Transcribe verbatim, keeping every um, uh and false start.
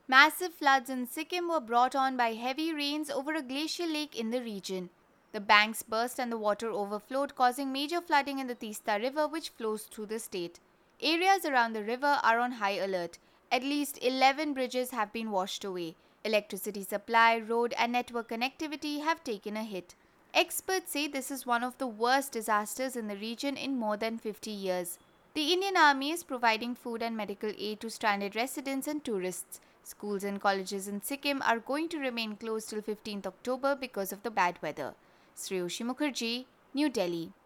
Massive floods in Sikkim were brought on by heavy rains over a glacial lake in the region. The banks burst and the water overflowed, causing major flooding in the Teesta River, which flows through the state. Areas around the river are on high alert. At least eleven bridges have been washed away. Electricity supply, road, and network connectivity have taken a hit. Experts say this is one of the worst disasters in the region in more than fifty years. The Indian Army is providing food and medical aid to stranded residents and tourists. Schools and colleges in Sikkim are going to remain closed till fifteenth October because of the bad weather. Sreyoshi Mukherjee, New Delhi.